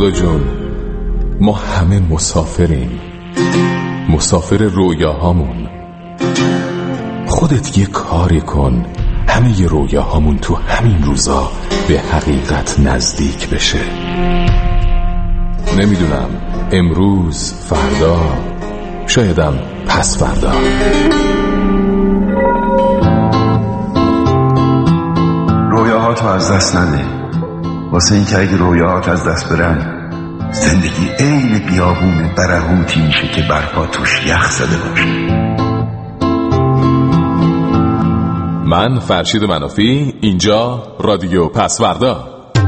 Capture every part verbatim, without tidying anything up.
خدا جون، ما همه مسافریم، مسافر رویاهامون. خودت یه کاری کن همه ی رویاهامون تو همین روزا به حقیقت نزدیک بشه. نمیدونم، امروز، فردا، شایدم پس فردا. رویاهاتو از دست نده، واسه این که اگه رویاهات از دست برن زندگی عین بیابون برهوتی میشه که برپا توش یخ زده باشه. من فرشید منافی، اینجا رادیو پسوردا.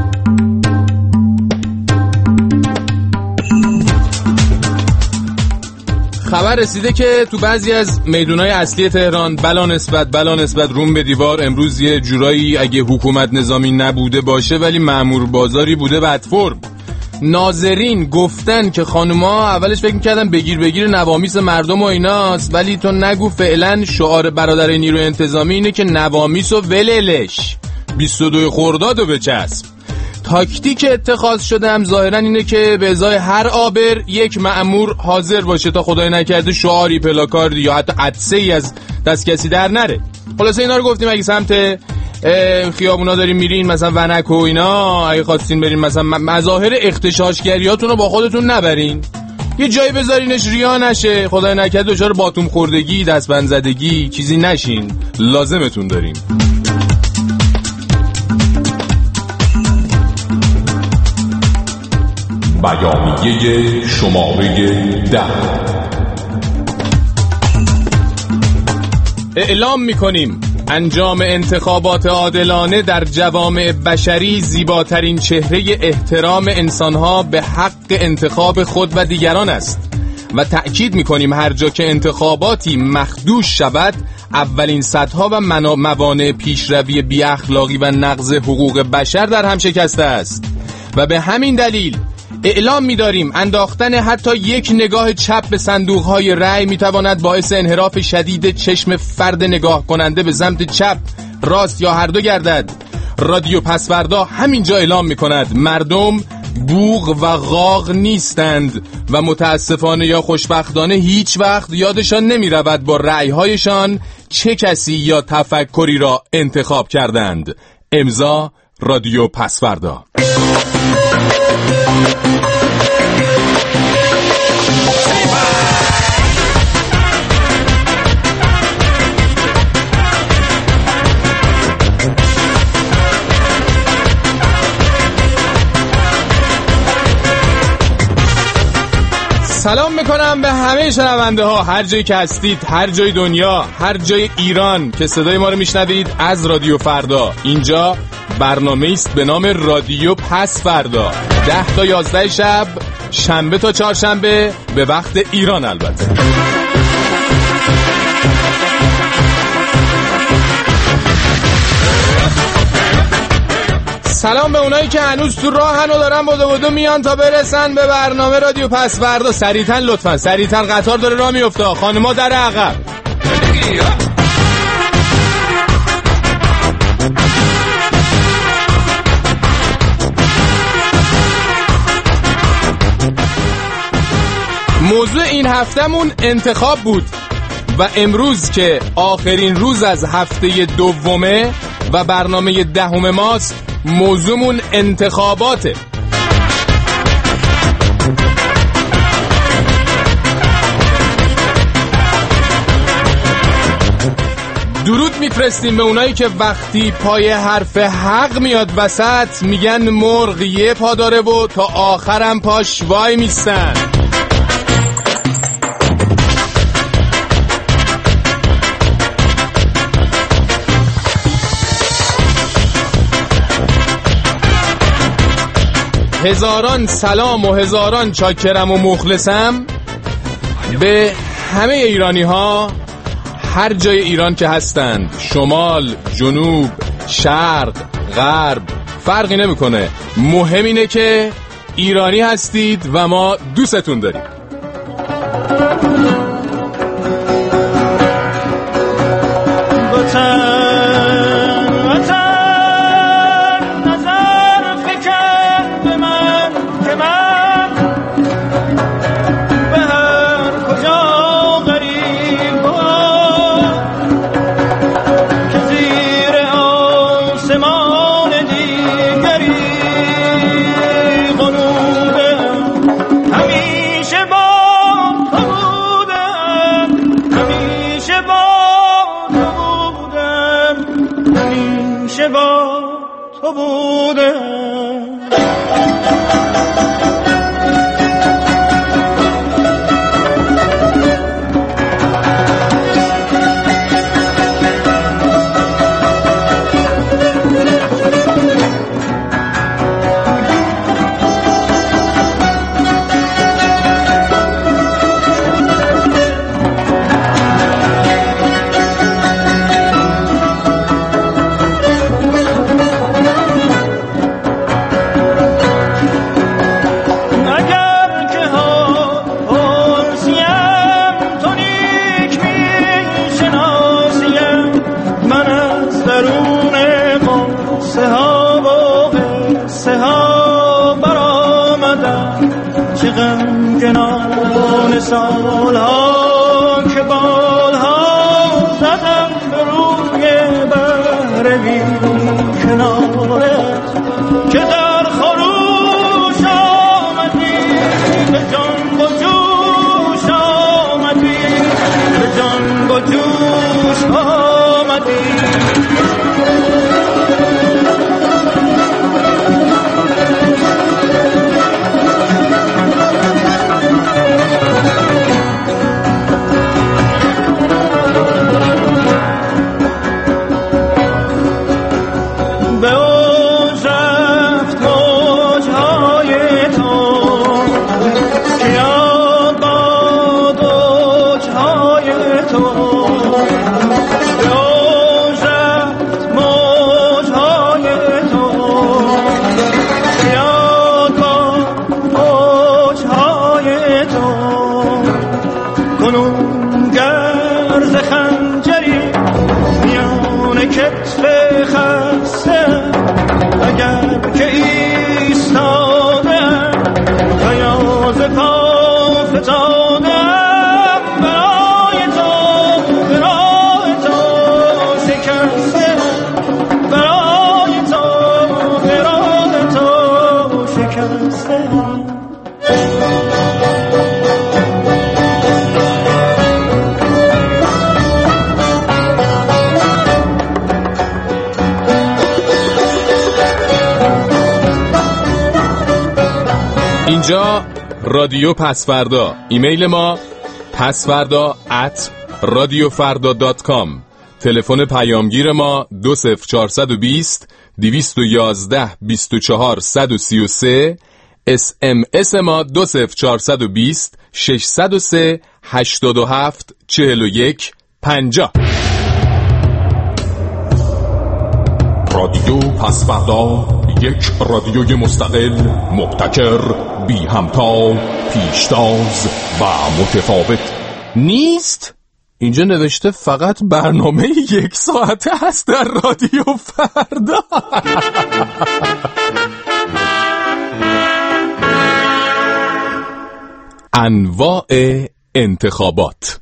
خبر رسیده که تو بعضی از میدونای اصلی تهران بلا نسبت بلا نسبت روم به دیوار امروز یه جورایی اگه حکومت نظامی نبوده باشه ولی مأمور بازاری بوده بدفرم. ناظرین گفتن که خانوما اولش فکر می‌کردن بگیر بگیر نوامیس مردم و ایناست، ولی تو نگو فعلا شعار برادر نیروی انتظامی اینه که نوامیس و وللش بیست و دو خردادو بچسب. تاکتیک اتخاذ شده هم ظاهرا اینه که به ازای هر آبر یک مأمور حاضر باشه تا خدای نکرده شعاری پلاکاردی یا حتی عطسه ای از دست کسی در نره. خلاصه اینا رو گفتیم اگه سمت خیابونا دارین میرین مثلا ونک و اینا، اگه خواستین برین مثلا مظاهر اغتشاشگریاتون رو با خودتون نبرین، یه جایی بذارینش ریا نشه، خدای نکرده دچار باتوم خوردگی، دستبند زدگی چیزی نشین، لازمتون داریم. بیانیه شماره ده. اعلام میکنیم انجام انتخابات عادلانه در جوامع بشری زیباترین چهره احترام انسانها به حق انتخاب خود و دیگران است و تأکید میکنیم هر جا که انتخاباتی مخدوش شود اولین سدها و موانع پیشروی بی اخلاقی و نقض حقوق بشر در هم شکسته است و به همین دلیل اعلام می‌داریم انداختن حتی یک نگاه چپ به صندوق‌های رأی می‌تواند باعث انحراف شدید چشم فرد نگاه کننده به سمت چپ، راست یا هر دو گردد. رادیو پسوردا همینجا اعلام می‌کند مردم بوق و غاغ نیستند و متاسفانه یا خوشبختانه هیچ وقت یادشان نمی‌رود با رأی‌هایشان چه کسی یا تفکری را انتخاب کردند. امضا رادیو پسوردا. سلام میکنم به همه شنونده ها هر جایی که هستید، هر جای دنیا، هر جای ایران که صدای ما رو میشنوید از رادیو فردا. اینجا برنامه است به نام رادیو پس فردا، ده تا یازده شب، شنبه تا چهارشنبه به وقت ایران البته. سلام به اونایی که هنوز تو راهن و دارن بدو بدو میان تا برسن به برنامه رادیو پس فردا. سریعتن لطفا، سریعتن، قطار داره راه میفته، خانما در عقب. موضوع این هفتمون انتخاب بود و امروز که آخرین روز از هفته دومه و برنامه دهم ماست، موضوعمون انتخاباته. درود میفرستیم به اونایی که وقتی پای حرف حق میاد وسط میگن مرغ یه پا داره و تا آخرم پاش وای میستن. هزاران سلام و هزاران چاکرم و مخلصم به همه ایرانی ها هر جای ایران که هستند، شمال، جنوب، شرق، غرب، فرقی نمیکنه. مهم اینه که ایرانی هستید و ما دوستتون داریم. همیشه با تو بوده. سالها که بالها زدم به روی بحر بی کنارت که در خروش آمدی به جنب و جوش آمدی به جنب و جوش آمدی. اینجا رادیو پسفردا. ایمیل ما پسفردا ات رادیو فردا دات کام. تلفن پیامگیر ما دو صفر چهارصد و بیست دویست و یازده بیست و چهار صد و سی و سه. اس ام اس ما دو صفر چهارصد و بیست ششصد و سه هشتاد و هفت چهل و یک پنجاه. رادیو پسفردا، یک رادیوی مستقل، مبتکر، بی همتا، پیشتاز و متفاوت نیست. اینجا نوشته فقط برنامه یک ساعته هست در رادیو فردا. انواع انتخابات.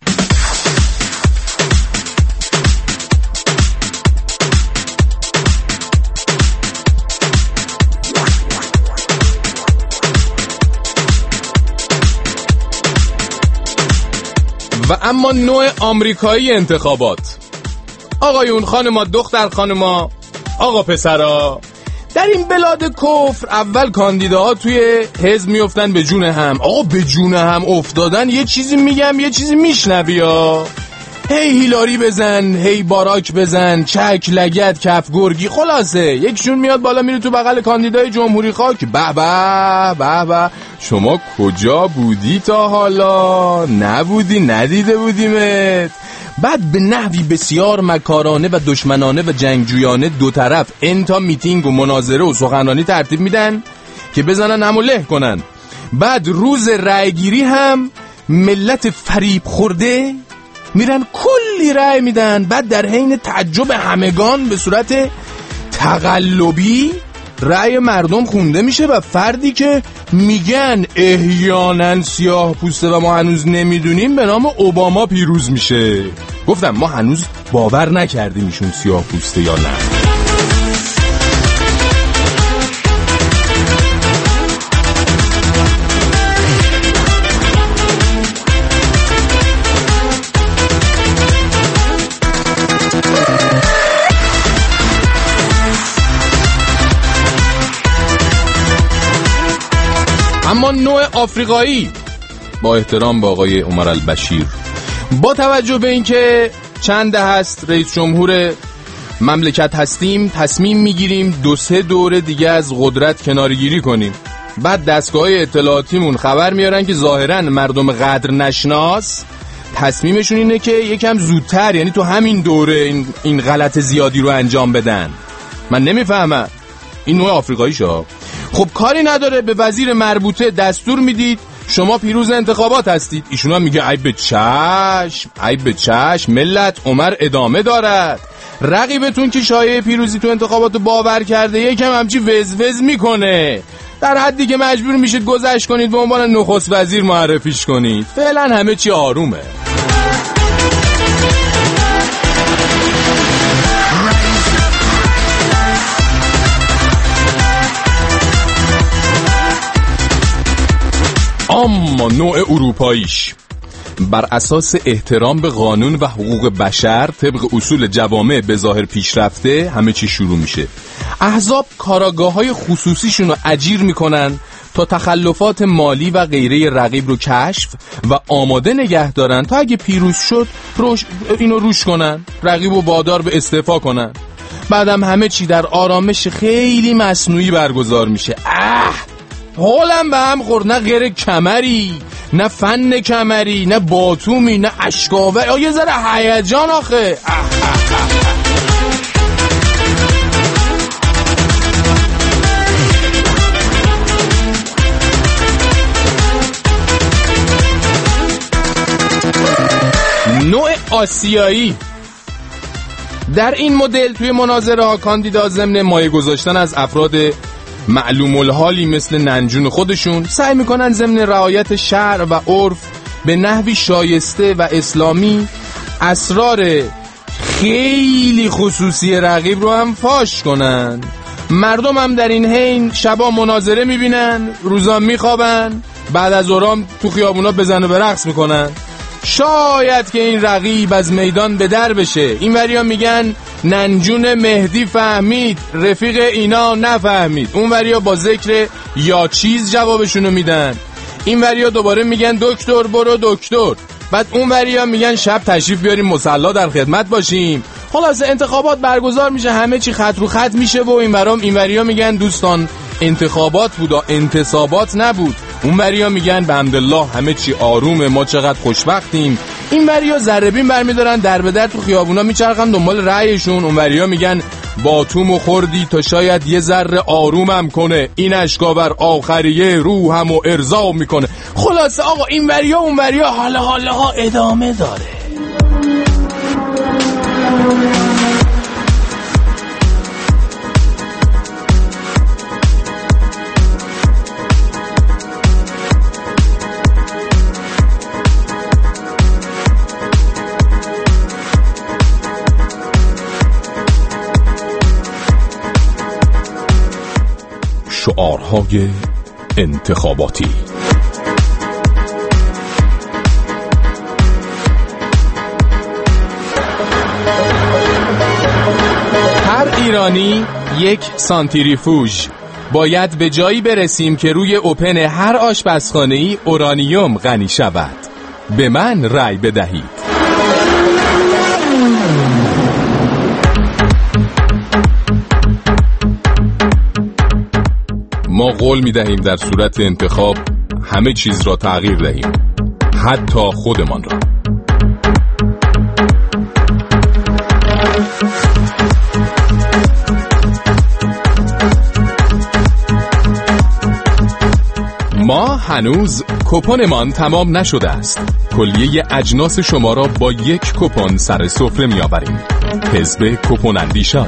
و اما نوع آمریکایی انتخابات. آقایون، خانما، دختر خانما، آقا پسرا، در این بلاد کفر اول کاندیداها توی حزب میافتن به جون هم. آقا به جون هم افتادن، یه چیزی میگم یه چیزی میشنوی ها. هی هیلاری بزن، هی باراک بزن، چک لگت کف گرگی، خلاصه یکشون میاد بالا میره تو بغل کاندیدای جمهوری خواک. به به به به، شما کجا بودی تا حالا؟ نبودی، ندیده بودیمت. بعد به نحوی بسیار مکارانه و دشمنانه و جنگجویانه دو طرف انتا میتینگ و مناظره و سخنرانی ترتیب میدن که بزنن هم و له کنن. بعد روز رأیگیری هم ملت فریب خورده میرن کلی رأی میدن. بعد در حین تعجب همگان به صورت تقلبی رأی مردم خونده میشه و فردی که میگن احیانا سیاه پوسته و ما هنوز نمیدونیم به نام اوباما پیروز میشه. گفتم ما هنوز باور نکردیم ایشون سیاه پوسته یا نه. اما نوع آفریقایی، با احترام به آقای عمر البشیر، با توجه به اینکه چند ده هست رئیس جمهور مملکت هستیم، تصمیم میگیریم دو سه دوره دیگه از قدرت کنارگیری کنیم. بعد دستگاه اطلاعاتیمون خبر میارن که ظاهراً مردم قدر نشناس تصمیمشون اینه که یکم زودتر، یعنی تو همین دوره این, این غلط زیادی رو انجام بدن. من نمیفهمم این نوع آفریقاییشا. خب کاری نداره، به وزیر مربوطه دستور میدید شما پیروز انتخابات هستید، ایشون هم میگه ای به چشم، ای به چشم ملت، عمر ادامه دارد. رقیبتون که شایعه پیروزی تو انتخابات باور کرده یکم همچی وز وز میکنه، در حدی که مجبور میشید گذشت کنید به عنوان نخست وزیر معرفیش کنید. فعلا همه چی آرومه. اما نوع اروپاییش بر اساس احترام به قانون و حقوق بشر طبق اصول جوامع به ظاهر پیشرفته همه چی شروع میشه. احزاب کاراگاه‌های خصوصیشون رو اجیر میکنن تا تخلفات مالی و غیره رقیب رو کشف و آماده نگه دارن تا اگه پیروز شد روش اینو روش کنن، رقیب رو وادار به استعفا کنن. بعدم همه چی در آرامش خیلی مصنوعی برگزار میشه. اه حالم به هم خورد، نه غیر کمری، نه فن کمری، نه باتومی، نه اشکاوه، آه یه ذره هیجان آخه. اه اه اه. نوع آسیایی در این مدل توی مناظره ها کاندیدا ضمن مایه گذاشتن از افراد معلوم الحالی مثل ننجون خودشون سعی میکنن ضمن رعایت شرع و عرف به نحوی شایسته و اسلامی اسرار خیلی خصوصی رقیب رو هم فاش کنن. مردم هم در این حین شبا مناظره میبینن، روزا میخوابن، بعد از اورام تو خیابونا بزن و برقص میکنن. شاید که این رقیب از میدان به در بشه. این وریا میگن ننجون مهدی فهمید، رفیق اینا نفهمید. اون وریا با ذکر یا چیز جوابشونو میدن. این وریا دوباره میگن دکتر برو دکتر. بعد اون وریا میگن شب تشریف بیاریم مصلا در خدمت باشیم. خلاصه انتخابات برگزار میشه، همه چی خط رو خط میشه و این ورام این وریا میگن دوستان انتخابات بودا، انتصابات نبود. اون وریا میگن بحمدالله همه چی آرومه، ما چقدر خوشبختیم. این وریا ذره‌بین برمیدارن در به در تو خیابونا میچرخن دنبال رأیشون. اون وریا میگن باتومو خوردی تا شاید یه ذره آرومم کنه، این اشکاور آخریه روحمو ارضا میکنه. خلاصه آقا این وریا اون وریا حالا حالا ها ادامه داره. شعارهای انتخاباتی. هر ایرانی یک سانتریفوژ. باید به جایی برسیم که روی اوپن هر آشپزخانه‌ای اورانیوم غنی شود. به من رأی بدهید. ما قول می دهیم در صورت انتخاب همه چیز را تغییر دهیم، حتی خودمان را. ما هنوز کوپنمان تمام نشده است. کلیه اجناس شما را با یک کوپن سر سفره می آوریم. حزب کوپن اندیشان.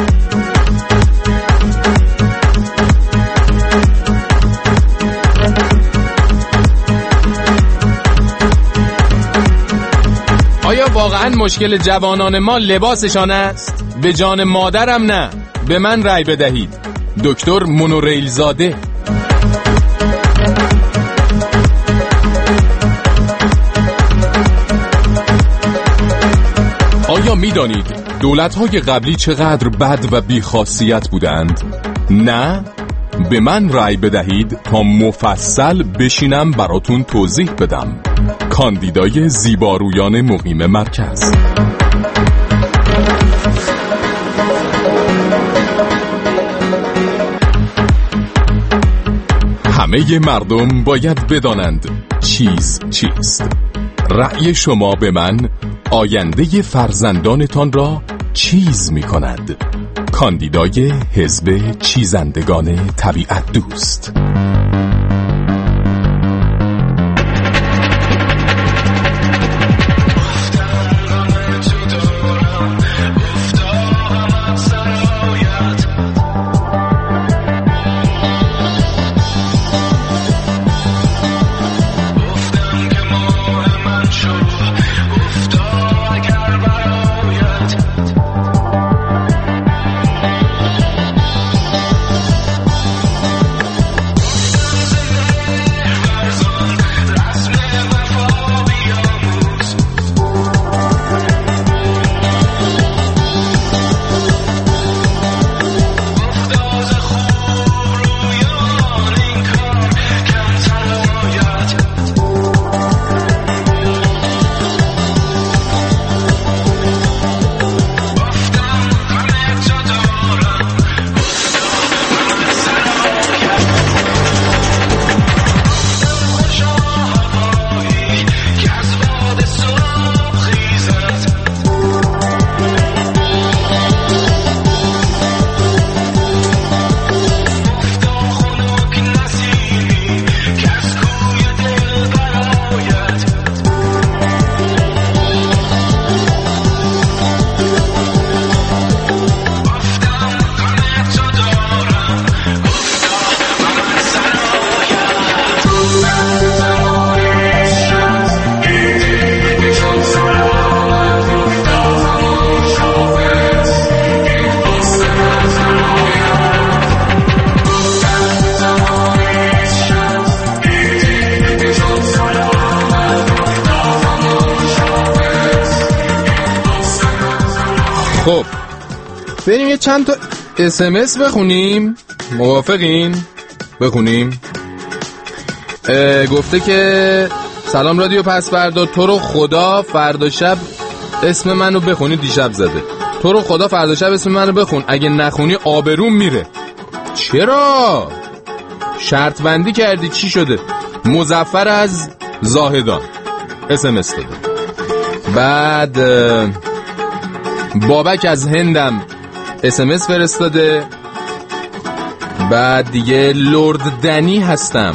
آیا واقعا مشکل جوانان ما لباسشان است؟ به جان مادرم نه. به من رأی بدهید. دکتر مونوریل زاده. آیا می دانید دولت‌های قبلی چقدر بد و بی‌خاصیت بودند؟ نه؟ به من رأی بدهید تا مفصل بشینم براتون توضیح بدم. کاندیدای زیبارویان مقیم مرکز. همه مردم باید بدانند چیز چیست. رأی شما به من آینده فرزندانتان را چیز می کند. کاندیدای حزب چیزندگان طبیعت دوست. خب بریم یه چند تا اس ام اس بخونیم. موافقین؟ بخونیم. گفته که سلام رادیو پس فردا، تو رو خدا فردا شب اسم منو بخونی. دیشب زده تو رو خدا فردا شب اسم منو بخون، اگه نخونی آبروم میره. چرا؟ شرط بندی کردی چی شده؟ مظفر از زاهدان اس ام اس داده. بعد بابک از هندم اس ام اس فرستاده. بعد دیگه لرد دنی هستم،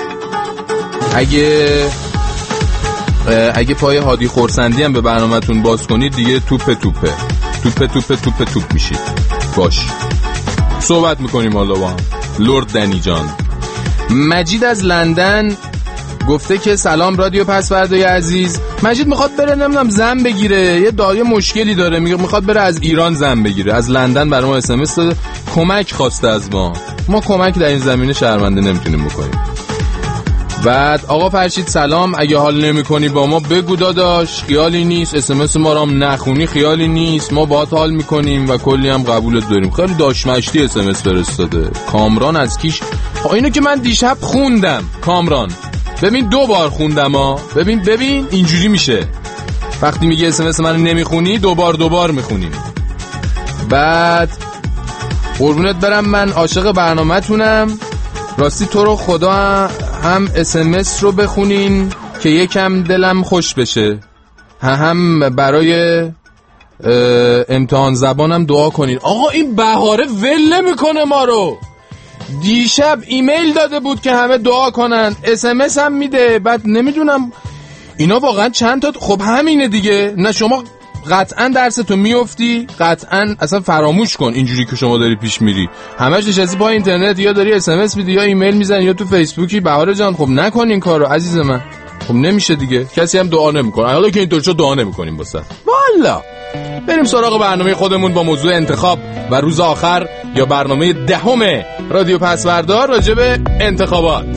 اگه اگه پای هادی خورسندی هم به برنامه‌تون باز کنید دیگه توپ توپه توپ توپ توپ توپ میشید. باش صحبت میکنیم حالا با هم. لرد دنی جان. مجید از لندن گفته که سلام رادیو پس فردای عزیز. مجید میخواد بره نمیدونم زن بگیره، یه دایه مشکلی داره، میگه میخواد بره از ایران زن بگیره. از لندن برای ما اس ام اس داده، کمک خواسته از ما. ما کمک در این زمینه شرمنده نمیتونیم بکنیم. بعد آقا فرشید سلام، اگه حال نمیکنی با ما بگو داداش، خیالی نیست. اس ام اس ما رو هم نخونی خیالی نیست، ما باهات حال میکنیم و کلی هم قبولت داریم. خیلی داشمشتی اس ام اس فرستاده. کامران از کیش. اینو که من دیشب خوندم کامران، ببین دو بار خوندم ها. ببین ببین اینجوری میشه وقتی میگه اس ام اس منو نمیخونی دوبار دوبار میخونیم. بعد قربونت برم من عاشق برنامه‌تونم، راستی تو رو خدا هم اس ام اس رو بخونین که یکم دلم خوش بشه، هم برای امتحان زبانم دعا کنین. آقا این بهاره ول میکنه ما رو. دیشب ایمیل داده بود که همه دعا کنن، اس ام اس هم میده. بعد نمیدونم اینا واقعا چند تا. خب همینه دیگه. نه شما قطعا درستو میافتی، قطعا اصلا فراموش کن اینجوری که شما داری پیش میری. همش نشستی با اینترنت، یا داری اس ام اس میدی یا ایمیل میزنی یا تو فیسبوکی. بهاره جان خب نکن این کارو عزیز من. خب نمیشه دیگه، کسی هم دعا نمیکنه. حالا که اینطور شد دعا نمیکنیم واسه. والا بریم سراغ برنامه خودمون با موضوع انتخاب و روز آخر یا برنامه دهم رادیو پسوردا راجع به انتخابات.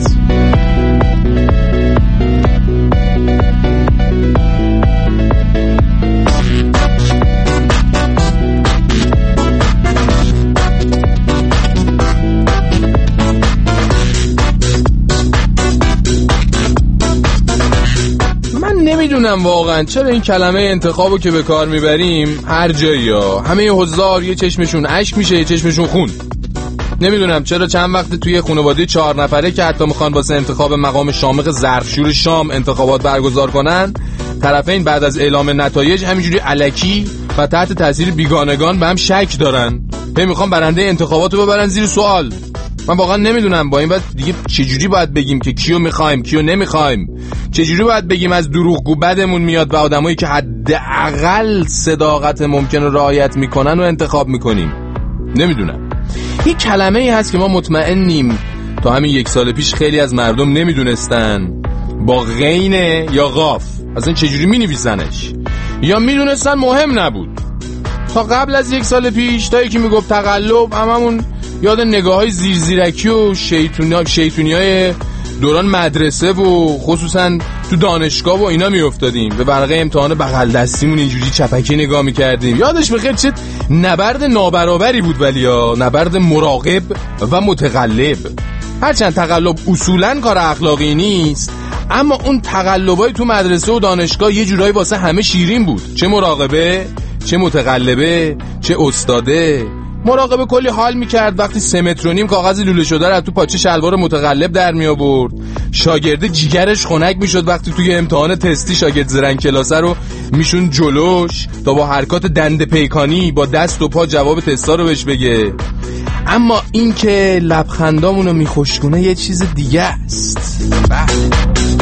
نمیدونم واقعا چرا این کلمه انتخابو که به کار میبریم هر جایی ها همه حضار یه چشمشون اشک میشه یه چشمشون خون. نمیدونم چرا چند وقت توی خانواده چهار نفره که حتی میخوان واسه انتخاب مقام شامخ ظرفشور شام انتخابات برگزار کنن، طرفین بعد از اعلام نتایج همینجوری الکی و تحت تاثیر بیگانگان به هم شک دارن. هی میخوان برنده انتخاباتو ببرن زیر سوال. من واقعا نمیدونم با این بعد دیگه چجوری باید بگیم که کیو میخوایم کیو نمیخوایم، چجوری باید بگیم از دروغگو بدمون میاد و آدمایی که حداقل صداقت ممکن رو رعایت میکنن و انتخاب میکنیم. نمیدونم. این کلمه ای هست که ما مطمئنیم تا همین یک سال پیش خیلی از مردم نمیدونستن با غینه یا قاف اصلا چجوری مینویسنش، یا میدونستن مهم نبود. تا قبل از یک سال پیش تا یکی میگفت تقلب هممون یاد نگاه های زیر زیرکی و شیطونی, شیطونی های دوران مدرسه و خصوصا تو دانشگاه و اینا میافتادیم. به ورقه امتحان بغل دستیمون اینجوری چپکی نگاه میکردیم. یادش بخیر چه نبرد نابرابری بود، ولی ها نبرد مراقب و متقلب. هرچند تقلب اصولا کار اخلاقی نیست، اما اون تقلبای تو مدرسه و دانشگاه یه جورایی واسه همه شیرین بود. چه مراقبه، چه متقلبه، چه استاده. مراقبه کلی حال میکرد وقتی سه متر و نیم کاغذ لوله شده رو تو پاچه شلوار متقلب در می آورد. شاگرد جیگرش خنک میشد وقتی توی امتحان تستی شاگرد زرنگ کلاسه رو میشون جلوش تا با حرکات دنده پیکانی با دست و پا جواب تستا رو بهش بگه. اما این که لبخندامونو میخوشگونه یه چیز دیگه است. بله.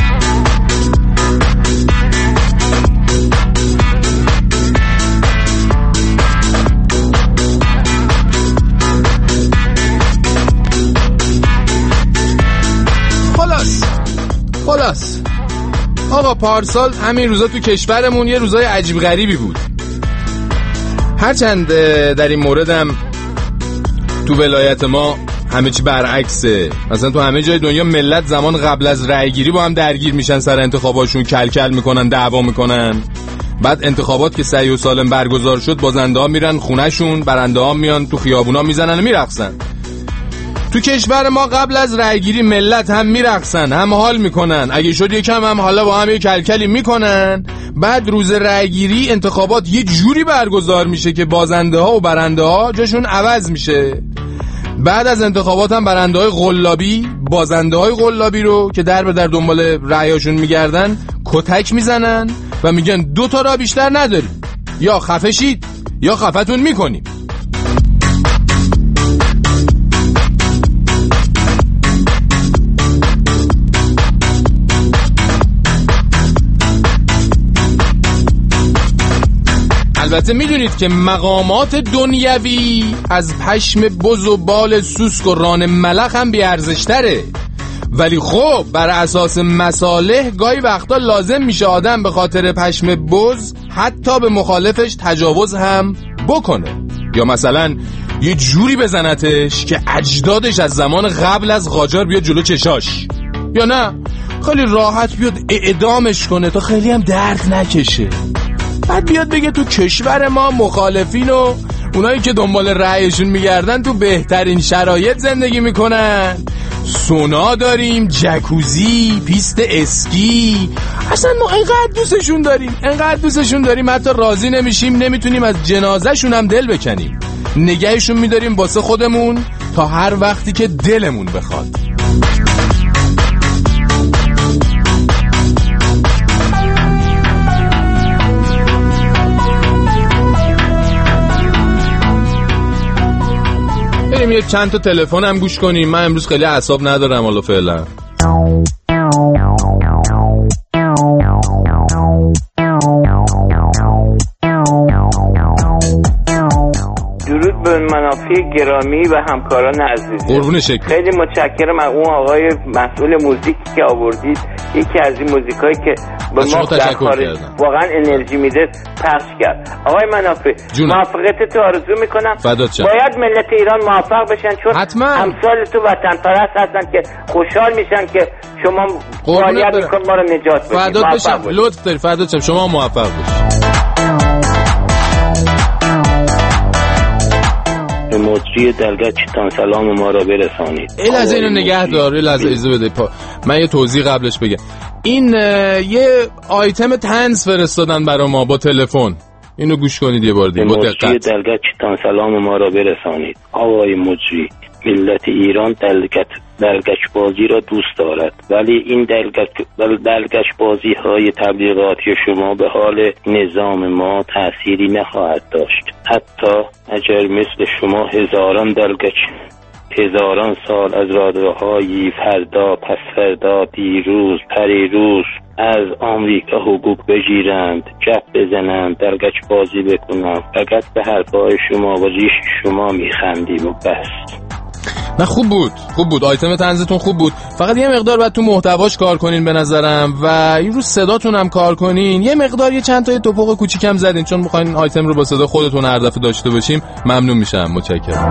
خلاص آقا پارسال همین روزا تو کشورمون یه روزای عجیب غریبی بود. هرچند در این موردم تو ولایت ما همه چی برعکسه. مثلا تو همه جای دنیا ملت زمان قبل از رأی گیری با هم درگیر میشن، سر انتخاباشون کل کل میکنن، دعوا میکنن. بعد انتخابات که سعی و سالم برگزار شد بازنده ها میرن خونهشون، برنده ها میان تو خیابونا میزنن و میرقصن. تو کشور ما قبل از رأیگیری ملت هم میرقصن هم حال میکنن، اگه شد یکم هم حالا با هم یه کلکلی میکنن. بعد روز رأیگیری انتخابات یه جوری برگزار میشه که بازنده ها و برنده ها جاشون عوض میشه. بعد از انتخابات هم برنده های غلابی بازنده های غلابی رو که در به در دنبال رأیاشون میگردن کتک میزنن و میگن دو تا را بیشتر نداریم، یا خفه شید یا خفتون میکنیم. البته میدونید که مقامات دنیوی از پشم بز و بال سوسک و ران ملخ هم بیارزشتره، ولی خب بر اساس مصالح گاهی وقتا لازم میشه آدم به خاطر پشم بز حتی به مخالفش تجاوز هم بکنه، یا مثلا یه جوری بزنتش که اجدادش از زمان قبل از قاجار بیاد جلو چشاش، یا نه خیلی راحت بیاد اعدامش کنه تا خیلی هم درد نکشه. بعد بیاد بگه تو کشور ما مخالفین و اونایی که دنبال رأیشون میگردن تو بهترین شرایط زندگی میکنن، سونا داریم، جکوزی، پیست اسکی. اصلا ما انقدر دوستشون داریم انقدر دوستشون داریم حتی راضی نمیشیم نمیتونیم از جنازهشون هم دل بکنیم، نگهشون میداریم واسه خودمون تا هر وقتی که دلمون بخواد. بریم یه چند تا تلفن هم گوش کنیم. من امروز خیلی اعصاب ندارم حالا فعلا. درود به منافع گرامی و همکاران عزیز. قربون شکل. خیلی متشکرم از اون آقای مسئول موزیک که آوردید. یکی از این موزیکایی که به ما در خارج واقعا انرژی میده پخش کرد. آقای منافع موفقیت تو آرزو میکنم. باید ملت ایران موفق بشن چون حتما امثال تو وطن پرست هستن که خوشحال میشن که شما فعالیت میکنید ما رو نجات بدید. فدات بشم. لطف داری. فدات بشم. شما موفق باشید. به مجری دلگه چیتان سلام ما را برسانید. ای لحظه اینو نگه دار. ای لحظه ایزه بده پا. من یه توضیح قبلش بگم. این یه آیتم طنز فرستادن برای ما با تلفن، اینو گوش کنید یه بار دیگه با دقت. دلگچتان سلام ما را برسانید. آقای مجری، ملت ایران دلگچ دلگچ بازی را دوست دارد، ولی این دلگچ دلگچ بازی های تبلیغاتی شما به حال نظام ما تأثیری نخواهد داشت. حتی اگر مثل شما هزاران دلگچ هزاران سال از رادیوهای فردا پس فردا دیروز پریروز از آمریکا حقوق بگیرند، جب بزنند، دلگچ بازی بکنند، فقط به حرفهای شما و ریش شما میخندیم و بس. نه خوب بود، خوب بود، آیتم طنزتون خوب بود، فقط یه مقدار باید تو محتواش کار کنین به نظرم و این رو صداتون هم کار کنین. یه مقدار یه چند تا یه توپق کوچیکم زدین، چون میخواین آیتم رو با صدا خودتون هر دفعه داشته باشیم. ممنون میشم، متشکرم.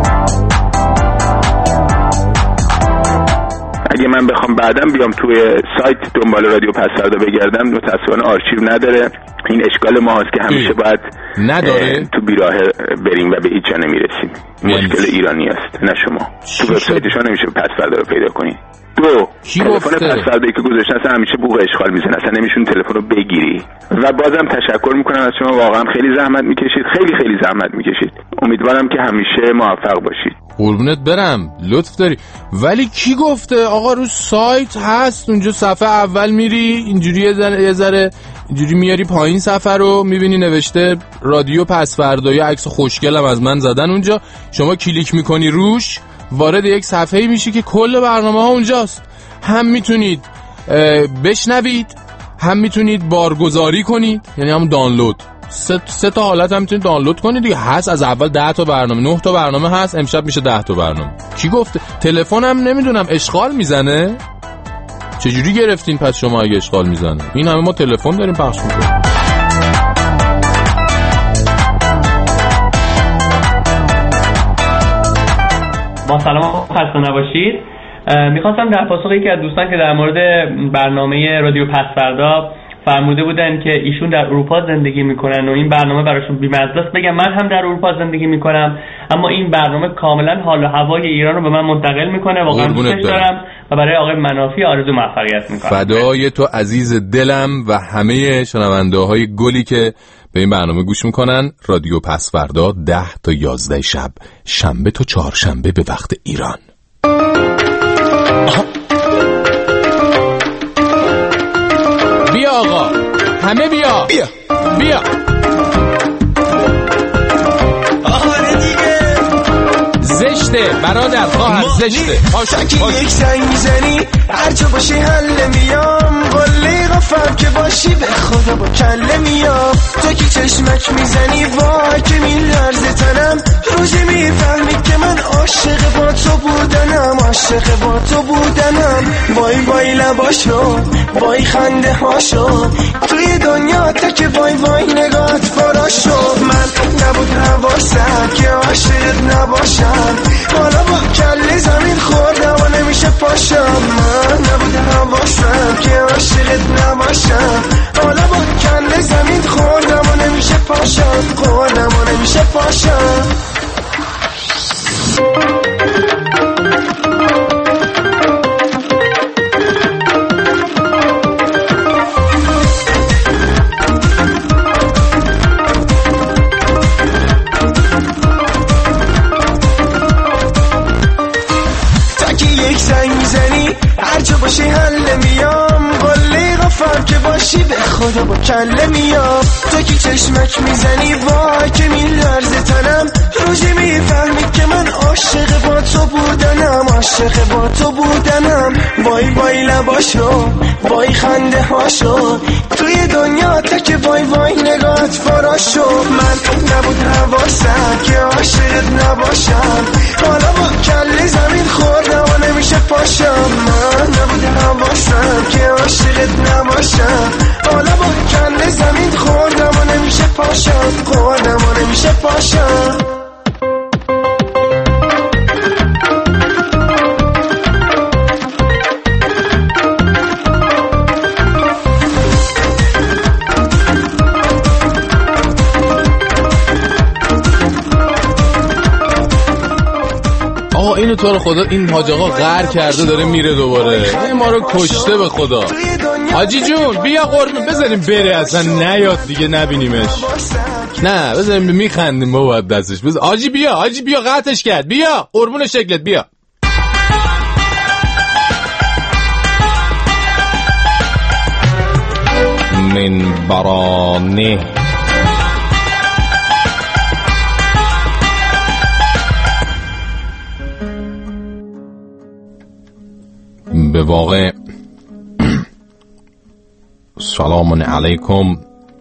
اگه من بخوام بعدم بیام توی سایت دنبال رادیو پس‌فردا بگردم متأسفانه آرشیو نداره. این اشکال ما هست که همیشه باید نداره تو بیراه بریم و به هیچ جا نمیرسیم. مشکل ایرانی است نه شما. تو وبسایتشون نمیشه پس‌فردا رو پیدا کنی. دو تلفن پس‌فردایی که گذاشتن اصلا همیشه بوق اشغال میزنه، اصلا نمیشون تلفن رو بگیری. و بازم تشکر میکنم از شما، واقعا خیلی زحمت میکشید، خیلی خیلی زحمت میکشید. امیدوارم که همیشه موفق باشید. قربونت برم، لطف داری. ولی کی گفته؟ آقا رو سایت هست اونجا صفحه اول میری اینجوری یه ذره اینجوری میاری پایین صفحه رو میبینی نوشته رادیو پس‌فردایی، عکس خوشگلم از من زدن اونجا. شما کلیک میکنی روش، وارد یک صفحه‌ای میشی که کل برنامه‌ها اونجاست. هم میتونید بشنوید، هم میتونید بارگذاری کنید، یعنی همون دانلود. سه, سه تا حالت هم میتونید دانلود کنید دیگه. هست از اول ده تا برنامه، نه تا برنامه هست، امشب میشه ده تا برنامه. کی گفته؟ تلفنم نمیدونم اشغال میزنه. چجوری گرفتین پس شما اگه اشغال میزنه؟ این همه ما تلفن داریم پخش میکنیم. با سلام، خسته نباشید. میخواستم در پاسخ یکی از دوستان که در مورد برنامه رادیو پس‌فردا فرموده بودن که ایشون در اروپا زندگی میکنن و این برنامه براشون بی‌مزه است، بگم من هم در اروپا زندگی میکنم، اما این برنامه کاملا حال و هوای ایران رو به من منتقل میکنه. واقعا دوستش دارم و برای آقای منافی آرزو موفقیت میکنم. فدای تو عزیز دلم و همه شنونده های گلی که به این برنامه گوش میکنن. رادیو پس‌فردا ده تا یازده شب، شنبه تا چهارشنبه به وقت ایران. آها. بیا آقا، همه بیا بیا بیا. آره دیگه زشته برادر، خواهر زشته. پاشو یک زنگ میزنی هر جا باشی حل میام، قله غفر که باشی به خدا با کله میام. تو که چشمک میزنی وای که میلرزه تنم، روزی میفهمی که من عاشق با تو بودنم، عاشق با تو بودنم. وای وای لباشو، وای خنده هاشو، توی دنیا تک وای وای نگات فراشو. من نبود حواسم که عاشقت نباشم، حالا با کله زمین خوردم و نمیشه پاشم. من نبود حواسم که عاشقت نباشم، حالا با کله زمین خوردم و نمیشه پاشم، خوردم و نمیشه پاشم. باشی حل میام، قله غفر که باشی به خدا با کله میام. تو که چشمک میزنی وای که میلرزه تنم، روزی میفهمی که من عاشق با تو بودنم، عاشق با تو بودنم. وای وای لباشو، وای خنده هاشو، توی دنیا تک وای وای نگات فراشو. من نبود حواسم که عاشقت نباشم، حالا با کله زمین خوردم و نمیشه پاشم. من نبود حواسم که عاشقت نباشم، حالا با کله زمین خوردم و نمیشه پاشم، خوردم و نمیشه پاشم. آقا اینو تو رو خدا این حاج آقا قهر کرده داره میره دوباره، این ما رو کشته به خدا. حاجی جون بیا قربون بزنیم بره اصلا نیاد دیگه نبینیمش. نه بزنیم میخندیم بابا دستش. بزن حاجی بیا، حاجی بیا قطعش کرد. بیا قربون شکلت بیا. من برانه به واقع سلام علیکم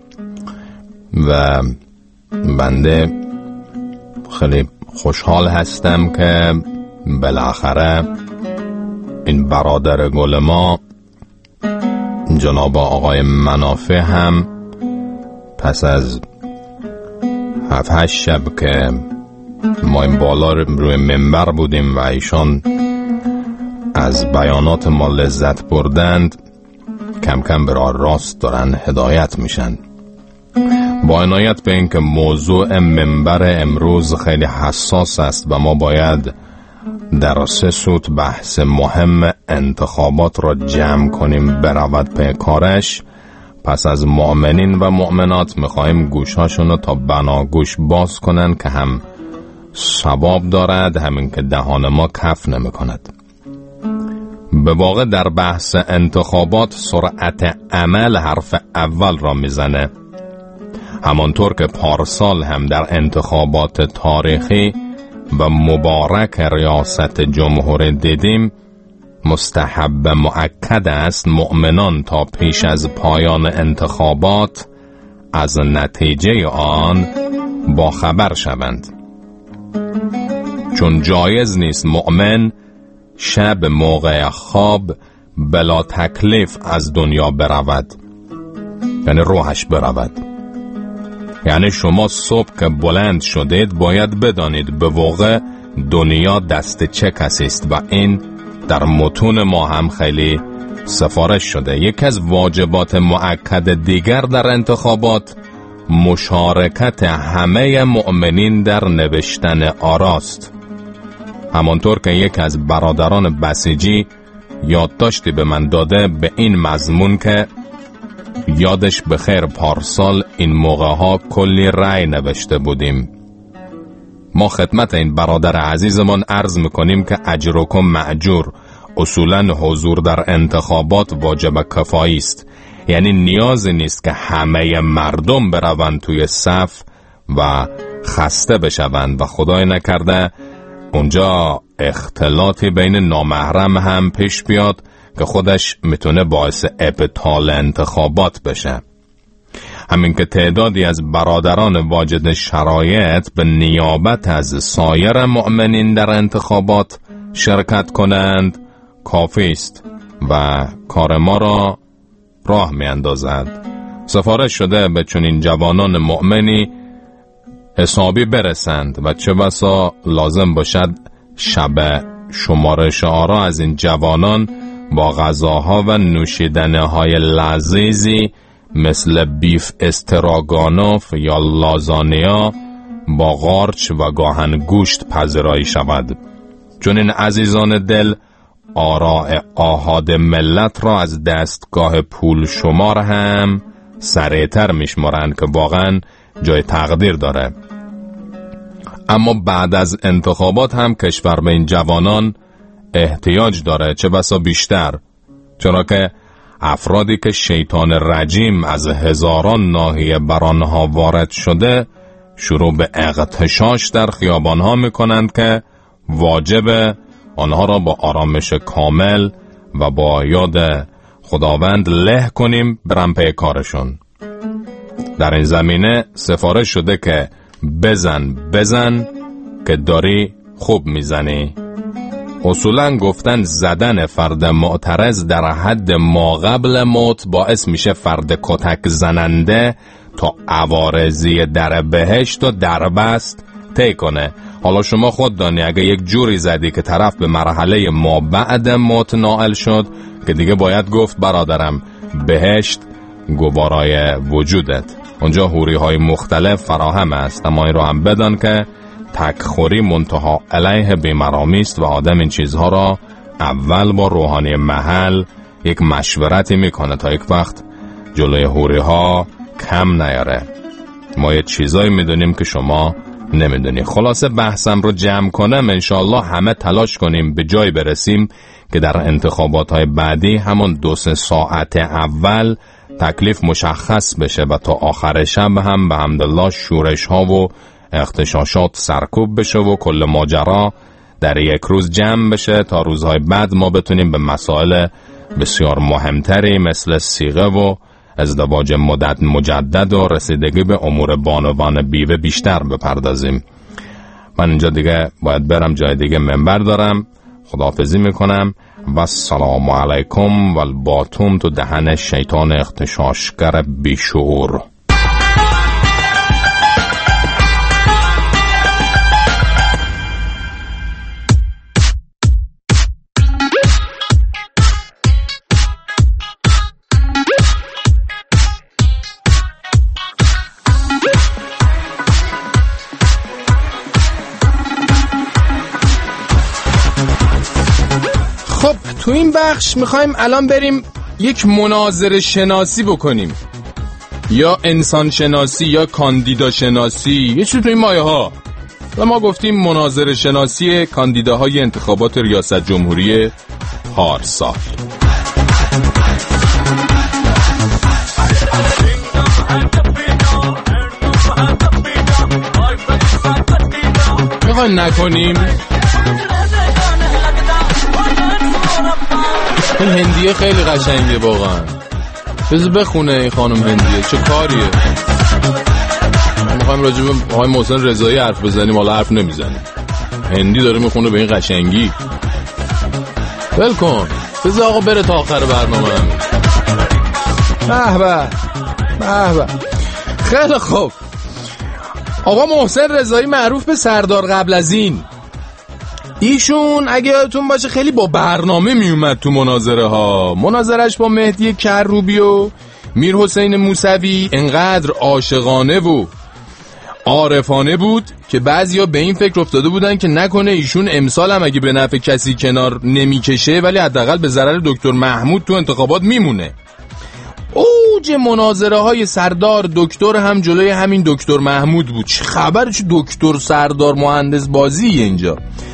و بنده خیلی خوشحال هستم که بالاخره این برادر گل ما جناب آقای منافع هم پس از هفت هشت شب که ما این بالا روی منبر بودیم و ایشان از بیانات ما لذت بردند کم کم به راه راست دارن هدایت میشن. با عنایت به اینکه موضوع منبر امروز خیلی حساس است و ما باید در سه سوت بحث مهم انتخابات را جمع کنیم برود پی کارش، پس از مؤمنین و مؤمنات میخوایم گوشاشون رو تا بناگوش باز کنن که هم ثواب دارد همین که دهان ما کف نمی کند. به واقع در بحث انتخابات سرعت عمل حرف اول را میزنه، همانطور که پارسال هم در انتخابات تاریخی و مبارک ریاست جمهور دیدیم. مستحب مؤکد است مؤمنان تا پیش از پایان انتخابات از نتیجه آن با خبر شوند، چون جایز نیست مؤمن شب موقع خواب بلا تکلیف از دنیا برود، یعنی روحش برود. یعنی شما صبح که بلند شدید باید بدانید به واقع دنیا دست چه کسی است و این در متون ما هم خیلی سفارش شده. یک از واجبات مؤکد دیگر در انتخابات مشارکت همه مؤمنین در نوشتن آراست. همانطور که یک از برادران بسیجی یادداشتی به من داده به این مضمون که یادش بخیر پارسال این موقع ها کلی رأی نوشته بودیم. ما خدمت این برادر عزیزمان عرض میکنیم که اجرکم معجور، اصولا حضور در انتخابات واجب کفایی است، یعنی نیازی نیست که همه مردم بروند توی صف و خسته بشوند و خدای نکرده اونجا اختلاطی بین نامحرم هم پیش بیاد که خودش میتونه باعث ابطال انتخابات بشه. همین که تعدادی از برادران واجد شرایط به نیابت از سایر مؤمنین در انتخابات شرکت کنند کافی است و کار ما را راه می اندازد. سفارش شده به چنین جوانان مؤمنی حسابی برسند و چه بسا لازم باشد شب شمارش آرا از این جوانان با غذاها و نوشیدنه های لذیذی مثل بیف استراگانوف یا لازانیا با قارچ و گاهن گوشت پذیرایی شود، چون این عزیزان دل آراء آحاد ملت را از دستگاه پول شمار هم سریعتر میشمارند که واقعا جای تقدیر داره. اما بعد از انتخابات هم کشور به این جوانان احتیاج داره، چه بسا بیشتر، چرا که افرادی که شیطان رجیم از هزاران ناحیه بر آنها وارد شده شروع به اغتشاش در خیابانها میکنند که واجب آنها را با آرامش کامل و با یاد خداوند له کنیم برن پی کارشون. در این زمینه سفارش شده که بزن بزن که داری خوب میزنی. اصولا گفتن زدن فرد معترض در حد ما قبل موت باعث میشه فرد کتک زننده تا عوارضی در بهشت و در بست طی کنه. حالا شما خود دانی اگه یک جوری زدی که طرف به مرحله ما بعد موت نائل شد که دیگه باید گفت برادرم بهشت گوارای وجودت، اونجا حوری های مختلف فراهم است. اما این رو هم بدان که تکخوری منتها علیه بیمرامی است و آدم این چیزها را اول با روحانی محل یک مشورتی میکنه تا یک وقت جلوی حوره ها کم نیاره. ما یه چیزایی میدونیم که شما نمیدونی. خلاصه بحثم رو جمع کنم، انشالله همه تلاش کنیم به جای برسیم که در انتخابات های بعدی همون دو سه ساعت اول تکلیف مشخص بشه و تا آخر شب هم به حمدالله شورش ها و اغتشاشات سرکوب بشه و کل ماجرا در یک روز جمع بشه تا روزهای بعد ما بتونیم به مسائل بسیار مهمتری مثل صیغه و ازدواج مدت مجدد و رسیدگی به امور بانوان بیوه بیشتر بپردازیم. من اینجا دیگه باید برم جای دیگه منبر دارم. خداحافظی میکنم و السلام علیکم و الباتون تو دهن شیطان اغتشاشگر بیشعور. خب تو این بخش میخوایم الان بریم یک مناظره شناسی بکنیم، یا انسان شناسی یا کاندیدا شناسی، یه چیز تو این مایه ها. و ما گفتیم مناظره شناسی کاندیداهای انتخابات ریاست جمهوری پارسال. میخوایم نکنیم این هندیه خیلی قشنگه واقعا. بذار بخونه این خانم هندیه چه کاریه. میخوایم راجع به آقای محسن رضایی حرف بزنیم، حالا حرف نمیزنیم. هندی داره میخونه به این قشنگی. ول کن بذار آقا بره تا آخر برنامه. به به به به. خیلی خوب. آقا محسن رضایی معروف به سردار قبل از این، ایشون اگه یادتون باشه خیلی با برنامه میومد تو مناظره ها. مناظرش با مهدی کروبی و میر حسین موسوی انقدر عاشقانه و عارفانه بود که بعضیا به این فکر افتاده بودن که نکنه ایشون امسال هم اگه به نفع کسی کنار نمیکشه ولی حداقل به ضرر دکتر محمود تو انتخابات میمونه. اوج مناظره های سردار دکتر هم جلوی همین دکتر محمود بود. چه خبر، چه دکتر سردار مهندس بازیه اینجا.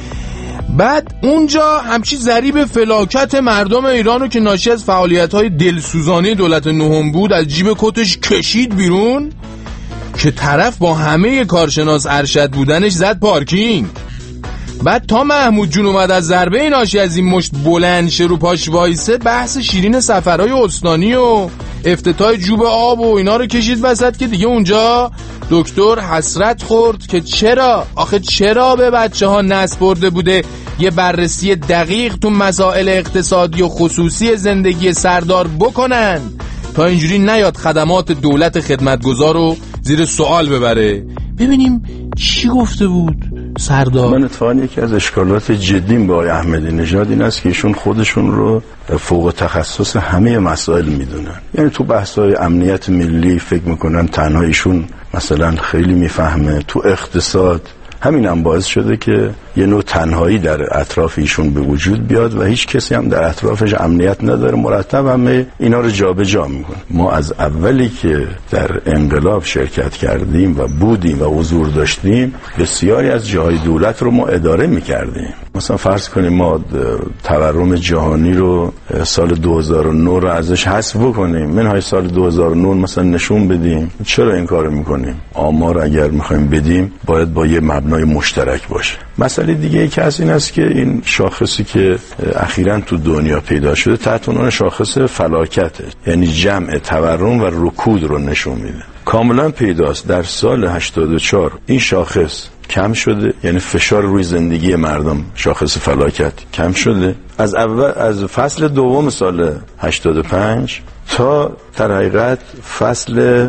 بعد اونجا همچی ضریب فلاکت مردم ایرانو که ناشی از فعالیت‌های دلسوزانه دولت نهم بود از جیب کتش کشید بیرون که طرف با همه کارشناس ارشد بودنش زد پارکینگ. بعد تا محمود جون اومد از ضربه ناشی از این مشت بلند شه رو پاش وایسه، بحث شیرین سفرهای استانی و افتتاح جوب آب و اینا رو کشید وسط که دیگه اونجا دکتر حسرت خورد که چرا آخه چرا به بچه ها نسپرده بوده یه بررسی دقیق تو مسائل اقتصادی و خصوصی زندگی سردار بکنن تا اینجوری نیاد خدمات دولت خدمتگزار رو زیر سوال ببره. ببینیم چی گفته بود سردار. من اتفاقا یکی از اشکالات جدیم با آقای احمدی نژاد این است که ایشون خودشون رو فوق تخصص همه مسائل میدونن. یعنی تو بحث‌های امنیت ملی فکر میکنن تنها ایشون مثلا خیلی میفهمه. تو اقتصاد همین هم باعث شده که یه نوع تنهایی در اطراف ایشون به وجود بیاد و هیچ کسی هم در اطرافش امنیت نداره، مرتب همه اینا رو جابجا میکنه. ما از اولی که در انقلاب شرکت کردیم و بودیم و حضور داشتیم بسیاری از جاهای دولت رو ما اداره میکردیم. مثلا فرض کنیم ما تورم جهانی رو سال دو هزار و نه رو ازش حذف بکنیم، منهای سال دو هزار و نه مثلا نشون بدیم. چرا این کارو میکنیم؟ آمار اگر میخوایم بدیم باید با یه مبنای مشترک باشه. مسئله دیگه ای که از این است که این شاخصی که اخیراً تو دنیا پیدا شده تحت عنوان شاخص فلاکته، یعنی جمع تورم و رکود رو نشون میده. کاملا پیداست در سال هشتاد و چهار این شاخص کم شده، یعنی فشار روی زندگی مردم شاخص فلاکت کم شده از اول از فصل دوم سال هشتاد و پنج تا در حقیقت فصل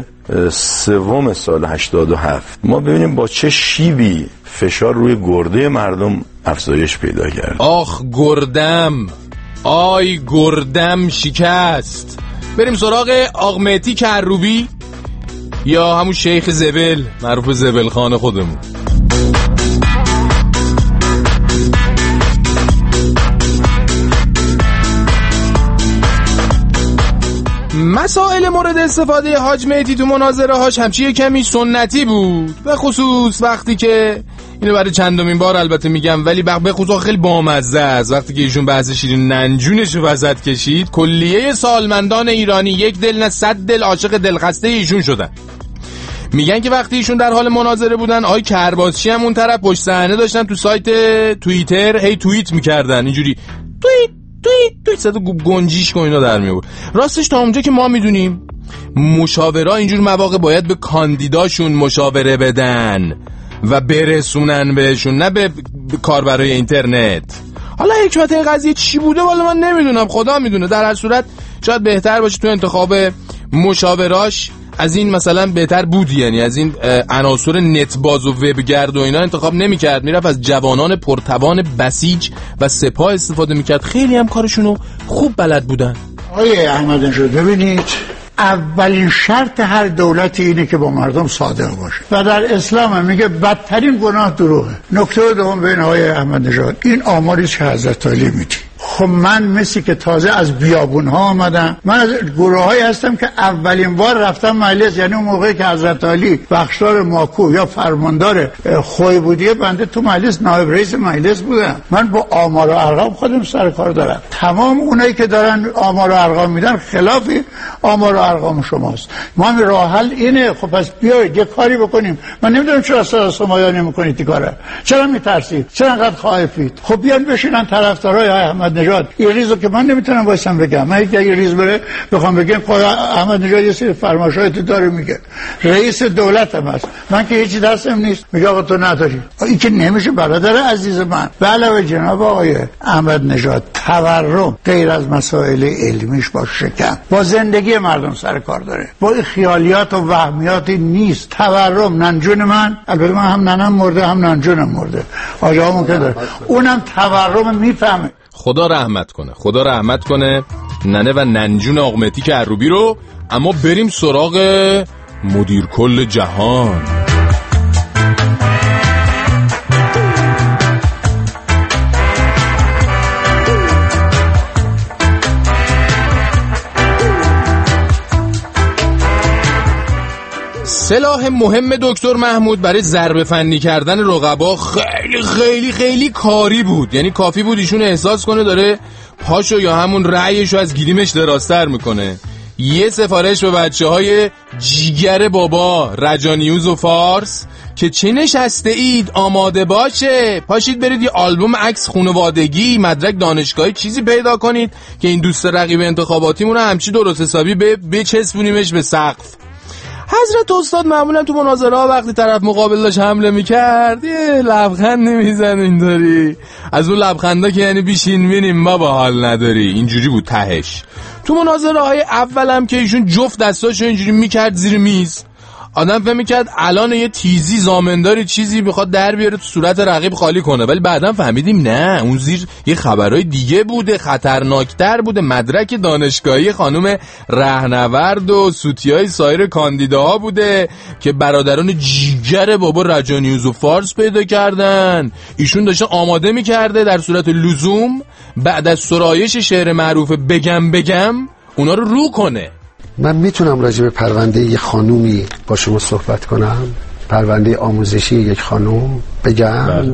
سوم سال هشتاد و هفت. ما ببینیم با چه شیبی فشار روی گرده مردم افزایش پیدا کرد. آخ گردم، آی گردم شکست. بریم سراغ آق مهدی کروبی یا همون شیخ زبل معروف زبل خان خودمون. مسائل مورد استفاده حاج مهدی تو مناظره هاش همچی کمی سنتی بود، به خصوص وقتی که اینو برای چندمین بار البته میگم، ولی به خصوص خیلی بامزه است وقتی که ایشون بحث شیرین ننجونش رو وسط کشید. کلیه سالمندان ایرانی یک دل نه صد دل عاشق دلخسته ایشون شدن. میگن که وقتی ایشون در حال مناظره بودن، آقای کرباسچی هم اون طرف پشت صحنه داشتن تو سایت توییتر هی توییت میکردن، اینجوری توییت توییت توییت صدا گنجیش کن اینا در میآورد. راستش تا اونجا که ما میدونیم مشاورا اینجور مواقع باید به کاندیداشون مشاوره بدن و برسونن بهشون، نه به کاربرای اینترنت. حالا حکمت این قضیه چی بوده والا من نمیدونم، خدا میدونه. در هر صورت شاید بهتر باشه تو انتخاب مشاوراش از این مثلا بهتر بود، یعنی از این عناصر نتباز و وبگرد و اینا انتخاب نمی‌کرد، میرفت از جوانان پرتوان بسیج و سپاه استفاده می‌کرد. خیلی هم کارشونو خوب بلد بودن. آقای احمد نژاد ببینید، اولین شرط هر دولتی اینه که با مردم صادق باشه و در اسلام هم میگه بدترین گناه دروغه. نکته دوم بین آقای احمد نژاد، این آماری که حضرت علی میدی، خب من مثل که تازه از بیابون ها آمدم، من از گروه هایی هستم که اولین بار رفتم مجلس، یعنی اون موقعی که حضرت علی بخشدار ماکو یا فرماندار خوی بودیه، بنده تو مجلس نایب رئیس مجلس بودم. من با آمار و ارقام خودم سر کار دارم. تمام اونایی که دارن آمار و ارقام میدن خلاف آمار و ارقام شماست. ما هم راه حل اینه، خب پس بیایید یه کاری بکنیم. من نمیدونم چرا اصلا شما نمیکنید این کارو، چرا میترسید، چرا انقدر خائفید؟ خب بیان بشینن طرفدارای احمد نژاد. این ریزو که من نمیتونم واسم بگم، من اگه ریز بره بخوام بگم خب احمد نژاد یه سری فرمایشات داره میگه، رئیس دولت هم هست، من که هیچ دستم نیست، میگه آقا تو نداری. این که نمیشه برادر عزیز من. به علاوه جناب آقای احمد نژاد تورم غیر از مسائل علمیش با شکم با زندگی مردم سر کار داره، با خیالیات و وهمیاتی نیست. تورم ننجون من، البته من هم ننم مرده هم ننجونم مرده، آجا ممکن داره، اونم تورم میفهمه. خدا رحمت کنه، خدا رحمت کنه ننه و ننجون آقمتی که عروبی رو. اما بریم سراغ مدیر کل جهان. سلاح مهم دکتر محمود برای ضربه فنی کردن رقبا خیلی خیلی خیلی کاری بود. یعنی کافی بود ایشون احساس کنه داره پاشو یا همون رأیشو از گلیمش درازتر میکنه، یه سفارش به بچه های جیگر بابا رجانیوز و فارس که چه نشسته اید آماده باشه، پاشید برید یه آلبوم عکس خانوادگی، مدرک دانشگاهی، چیزی پیدا کنید که این دوست رقیب انتخاباتیمون همچی درست حسابی بچسبونیمش به سقف. حضرت استاد معمولا تو مناظره ها وقتی طرف مقابل داشت حمله میکرد یه لبخند نمیزن اینطوری، از اون لبخندا که یعنی بیشین بینیم ما با حال نداری، اینجوری بود تهش. تو مناظره های اولم که ایشون جفت دستاشو اینجوری میکرد زیر میز، آدم فهم میکرد الان یه تیزی زامنداری چیزی بخواد در بیاره تو صورت رقیب خالی کنه، ولی بعدم فهمیدیم نه، اون زیر یه خبرهای دیگه بوده، خطرناکتر بوده. مدرک دانشگاهی خانم رهنورد و سوتیای سایر کاندیداها بوده که برادران جیگر بابا رجانیوز و فارس پیدا کردن. ایشون داشته آماده میکرده در صورت لزوم بعد از سرایش شعر معروف بگم بگم اونا رو رو کنه. من میتونم راجع به پرونده یک خانومی با شما صحبت کنم؟ پرونده آموزشی یک خانوم بگم؟ بله.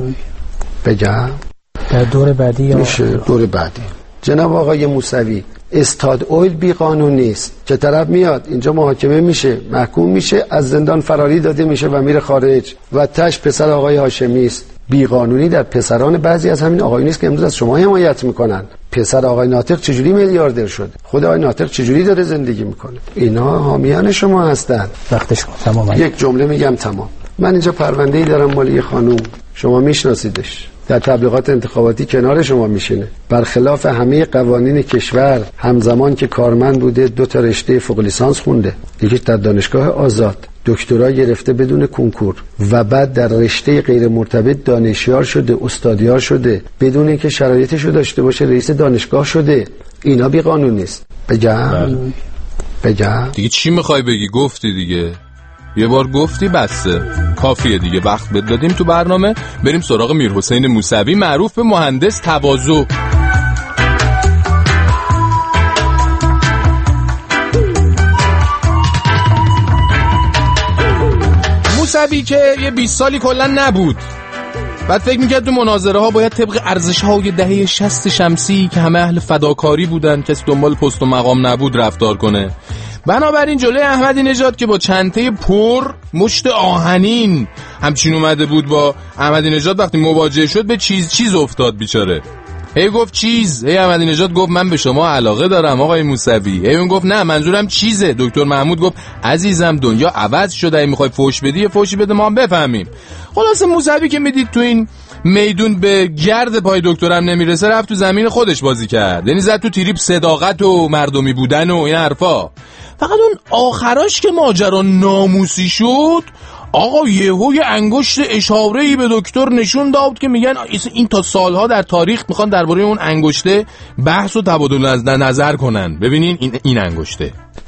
بگم؟ در دور بعدی یا میشه دور بعدی. جناب آقای موسوی، استاد اویل بی قانون نیست که طرف میاد اینجا محاکمه میشه، محکوم میشه، از زندان فراری داده میشه و میره خارج و تش پسر آقای هاشمی است. بی قانونی در پسران بعضی از همین آقایون است که امروز از شما حمایت میکنن. پسر آقای ناطق چجوری میلیاردر شده؟ خود آقای ناطق چجوری داره زندگی میکنه؟ اینا حامیان شما هستن. وقتش تمام. یک جمله میگم تمام. من اینجا پرونده‌ای دارم مال یه خانوم، شما میشناسیدش، در تبلیغات انتخاباتی کنار شما میشینه، برخلاف همه قوانین کشور همزمان که کارمند بوده دو تا رشته فوق لیسانس خونده، یکی در دانشگاه آزاد دکترا گرفته بدون کنکور و بعد در رشته غیر مرتبط دانشیار شده، استادیار شده، بدون اینکه شرایطشو داشته باشه رئیس دانشگاه شده. اینا بی قانون نیست. بگم بله. بگم دیگه چی میخوای بگی؟ گفتی دیگه، یه بار گفتی بسه، کافیه دیگه. وقت بد دادیم تو برنامه، بریم سراغ میرحسین موسوی معروف به مهندس تواضع. موسوی که یه بیست سالی کلا نبود، بعد فکر میکرد تو مناظره ها باید طبق ارزش های دهه شصت شمسی که همه اهل فداکاری بودن، کسی دنبال پست و مقام نبود، رفتار کنه. بنابراین جلوی احمدی نژاد که با چنته پر مشت آهنین همچین اومده بود با احمدی نژاد، وقتی مواجه شد به چیز چیز افتاد بیچاره. هی گفت چیز، هی احمدی نژاد گفت من به شما علاقه دارم آقای موسوی، هی اون گفت نه منظورم چیزه. دکتر محمود گفت عزیزم دنیا عوض شده، اگه میخوای فوش بدی یه فوشی بده ما هم بفهمیم. خلاص موسوی که میدید تو این میدون به گرد پای دکترم نمیرسه، رفت تو زمین خودش بازی کرد، یعنی زد تو تریپ صداقت و مردمی بودن و این حرفا. فقط اون آخراش که ماجرا ناموسی شد، آقا یهو یه انگشت اشاره‌ای به دکتر نشون داد که میگن این تا سالها در تاریخ میخوان درباره اون انگشته بحث و تبادل نظر کنن. ببینین این این انگشته.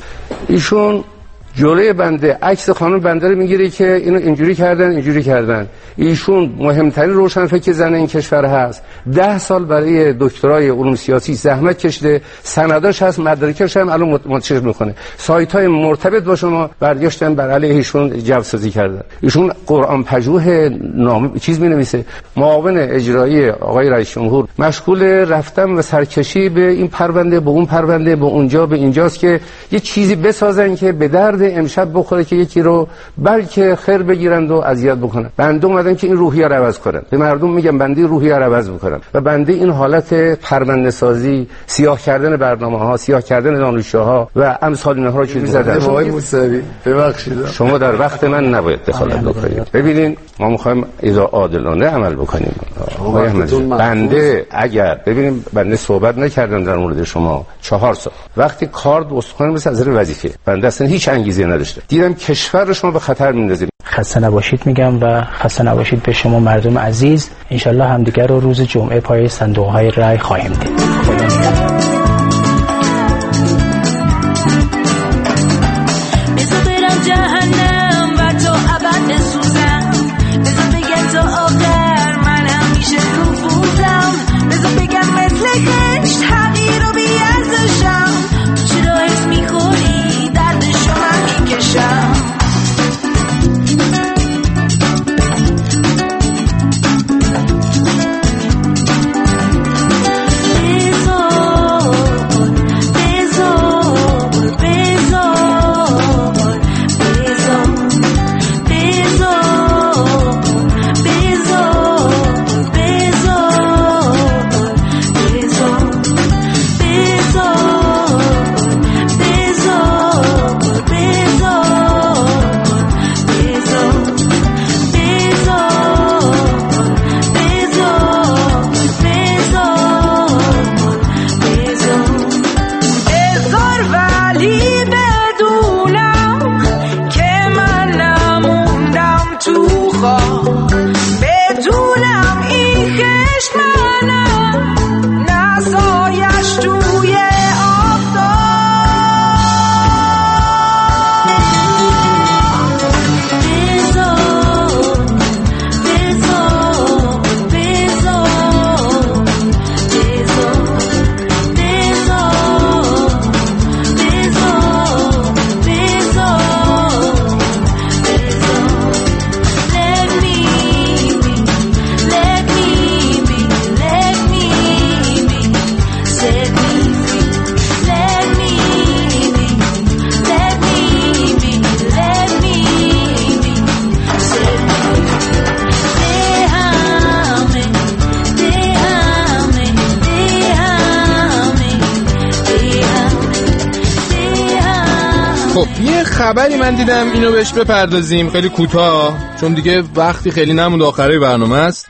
ایشون جلوی بنده عکس خانم بنده رو میگیره که اینو اینجوری کردن اینجوری کردن. ایشون مهمترین روشنفکر زن این کشور هست. ده سال برای دکترای علوم سیاسی زحمت کشیده، سنداش هست، مدارکش هم الان منتشر میکنه. سایت های مرتبط با شما برگشتن بر علیه ایشون جوسازی کردن. ایشون قرآن پژوه نام چیز مینویسه. معاون اجرایی آقای رئیس جمهور مشغول رفتن و سرکشی به این پرونده، به اون پرونده، به اونجا، به اینجاست که یه چیزی بسازن که به درد امشب بخوره که یکی رو بلکه خیر بگیرند و اذیت بکنن. بنده اومدم که این روحیه رو عوض کنم. به مردم میگم بنده روحیه رو عوض میکنم و بنده این حالت پرونده سازی، سیاه کردن برنامه‌ها، سیاه کردن دانشجوها و امثال اینها رو چیزی زدن. آقای موسوی ببخشید شما در وقت من نباید دخالت بکنید. ببینین ما میخوایم اذا عادلانه عمل بکنیم. آقای احمدی بنده اگر ببینیم بنده صحبت نکردم در مورد شما چهار سال وقتی کارد استخوان مثل از وظیفه بنده اصلا هیچ انگیزه نداشته، دیدم کشور رو شما به خطر میندازید. خسته نباشید میگم و خسته نباشید به شما مردم عزیز. انشالله همدیگر رو روز جمعه پای صندوق های رای خواهیم دید. خدا نگهدار. خبری من دیدم اینو بهش بپردازیم خیلی کوتاه چون دیگه وقتی خیلی نموند، آخره برنامه است.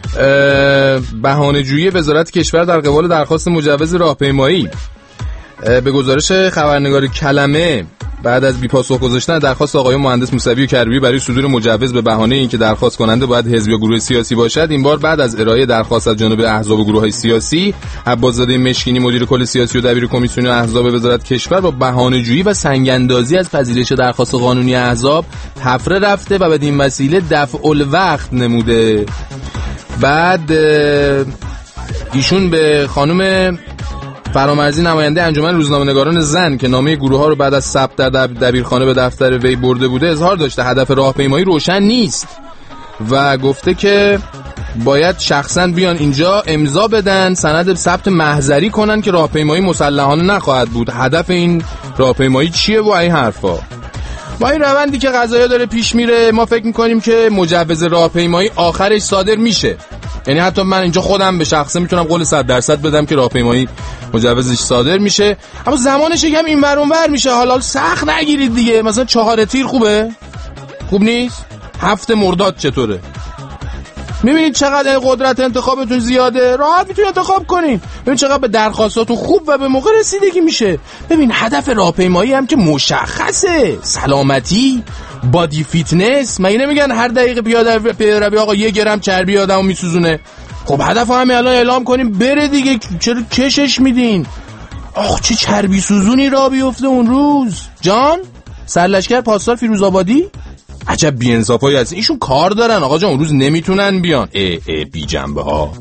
بهانه‌جویی وزارت کشور در قبال درخواست مجوز راهپیمایی. به گزارش خبرنگار کلمه بعد از بی‌پاسخ گذاشتن درخواست آقای مهندس موسوی و کروبی برای صدور مجوز به بهانه اینکه درخواست کننده باید حزب یا گروه سیاسی باشد، این بار بعد از ارائه درخواست از جانب احزاب و گروه‌های سیاسی، عباس‌زاده مشکینی مدیر کل سیاسی و دبیر کمیسیون احزاب وزارت کشور با بهانه‌جویی و سنگ‌اندازی از پذیرش درخواست قانونی احزاب تفره رفته و بدین وسیله دفع الوقت نموده. بعد ایشون به خانم فرامرزی نماینده انجمن روزنامه‌نگاران زن که نامه گروه‌ها رو بعد از ثبت در دبیرخانه به دفتر وی برده بوده اظهار داشته هدف راهپیمایی روشن نیست و گفته که باید شخصا بیان اینجا امضا بدن، سند ثبت محضری کنن که راهپیمایی مسلحانه نخواهد بود. هدف این راهپیمایی چیه و این حرفا؟ با این روندی که قضایا داره پیش میره ما فکر میکنیم که مجوز راهپیمایی آخرش صادر میشه. یعنی حتی من اینجا خودم به شخصه میتونم قول صد درصد بدم که راهپیمایی مجوزش صادر میشه، اما زمانش یکم این ور اون ور میشه. حالا سخت نگیرید دیگه، مثلا چهار تیر خوبه؟ خوب نیست؟ هفت مرداد چطوره؟ میبینید چقدر قدرت انتخابتون زیاده، راحت میتونید انتخاب کنین. ببین چقدر به درخواستاتون خوب و به موقع رسیدگی میشه. ببین هدف راهپیمایی هم که مشخصه، سلامتی، بادی فیتنس. مگه نمیگن هر دقیقه پیاده روی آقا یک گرم چربی آدمو میسوزونه؟ خب هدف همه الان اعلام کنیم بره دیگه، چرا کشش میدین؟ آخ چه چربی سوزونی را بیفته اون روز. جان سرلشکر پاسدار فیروزآبادی عجب بی‌انصافایی هست. ایشون کار دارن آقا جان، اون روز نمیتونن بیان. ای ای بی جنبه ها.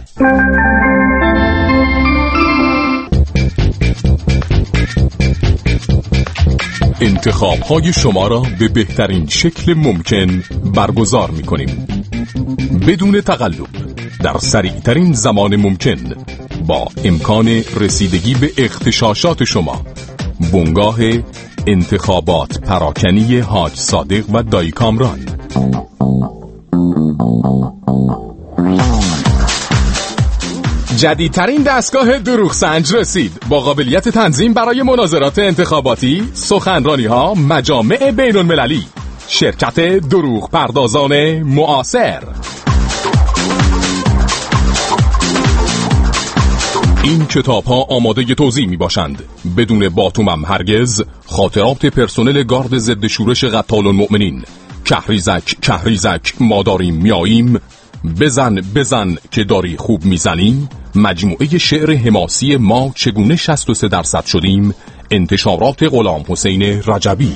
انتخاب های شما را به بهترین شکل ممکن برگزار می کنیم بدون تقلب در سریعترین زمان ممکن با امکان رسیدگی به اغتشاشات شما. بنگاه انتخابات پراکنی حاج صادق و دایی کامران. جدیدترین دستگاه دروغ سنج رسید با قابلیت تنظیم برای مناظرات انتخاباتی، سخنرانی ها، مجامع بین المللی. شرکت دروغ پردازان معاصر. این کتاب ها آماده توزیع می باشند. بدون باتومم هرگز. خاطرات پرسنل گارد ضد شورش قتال المؤمنین. کهریزک کهریزک ما داریم میاییم. بزن بزن که داری خوب میزنیم. مجموعه شعر حماسی ما چگونه شصت و سه درصد شدیم. انتشارات غلام حسین رجبی.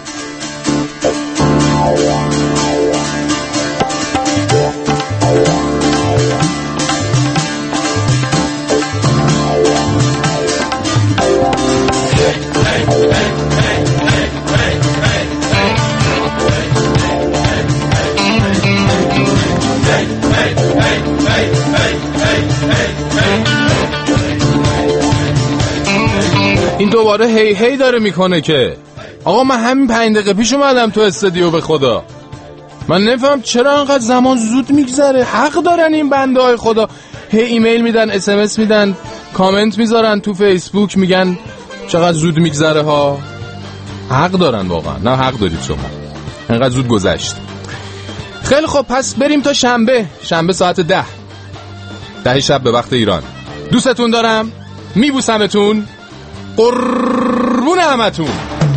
این دوباره هی هی داره میکنه که آقا من همین پنج دقیقه پیش اومدم تو استودیو. به خدا من نفهم چرا انقدر زمان زود میگذره. حق دارن این بنده های خدا. هی ایمیل میدن، اس ام اس میدن، کامنت میذارن تو فیسبوک میگن چقدر زود میگذره ها. حق دارن واقعا. نه حق دارید شما، انقدر زود گذشت. خیلی خب پس بریم تا شنبه. شنبه ساعت ده ده شب به وقت ایران. دوستتون دارم، میبوسمتون، قربون همتون.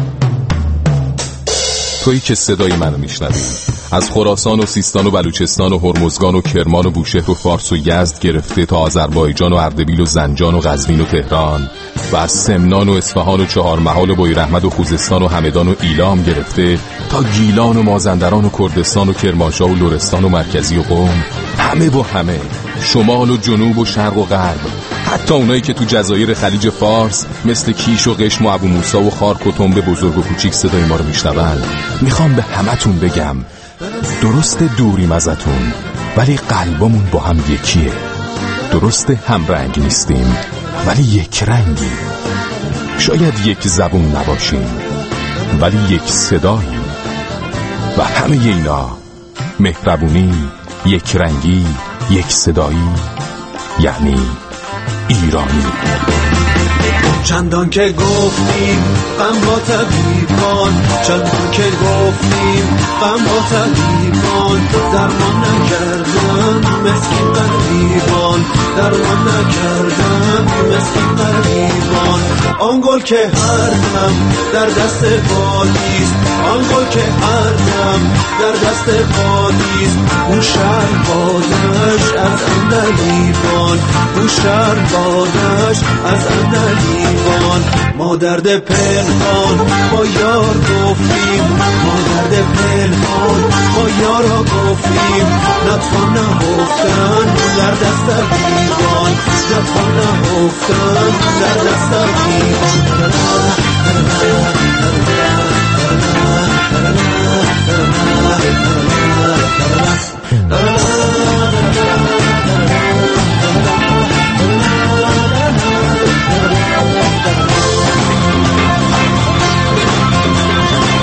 تویی که صدای منو میشنوی از خراسان و سیستان و بلوچستان و هرمزگان و کرمان و بوشهر و فارس و یزد گرفته تا آذربایجان و اردبیل و زنجان و قزوین و تهران و از سمنان و اصفهان و چهارمحال و بویراحمد و خوزستان و همدان و ایلام گرفته تا گیلان و مازندران و کردستان و کرمانشاه و لرستان و مرکزی و قم، همه و همه، شمال و جنوب و شرق و غرب، حتی اونایی که تو جزایر خلیج فارس مثل کیش و قشم و ابو موسی و خارک و تنب بزرگ و کوچیک صدای ما رو میشنون. میخوام به همتون بگم درست دوریم ازتون ولی قلبمون با هم یکیه. درست هم رنگ نیستیم ولی یک رنگیم. شاید یک زبون نباشیم ولی یک صداییم. و همه اینا، مهربونی، یک رنگی، یک صدایی، یعنی ایرانی. چندان که گفتیم غم با طبیبان، چندان که گفتیم غم با طبیبان، درمان نکردن مسکین غریبان، درمان نکردن مسکین غریبان. آن گل که هر دم در دست بادیست، آن گل که هر دم در دست بادیست، اون شهر بادش از اندلیبان، اون شهر بادش از اندلیبان. ما درد پنهان با یار گفتیم، ما درد پنهان با یارا گفتیم. نهفتیم نتوان نهفتن در دست دیوان نتوان نهفتن در دست دیوان